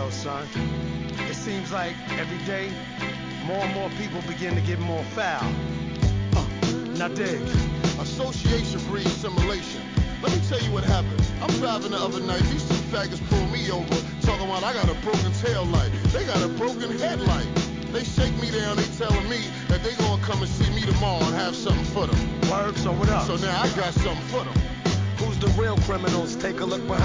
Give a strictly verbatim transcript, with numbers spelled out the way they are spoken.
yo, son. It seems like every day, more and more people begin to get more foul. Uh, now dig. Association breeds simulation. Let me tell you what happened. I'm driving the other night. These two faggots pulled me over, talking about I got a broken tail light. They got a broken headlight. They shake me down. They telling me that they gonna come and see me tomorrow and have something for them. Word, so what up? So now I got something for them. Who's the real criminals? Take a look behind.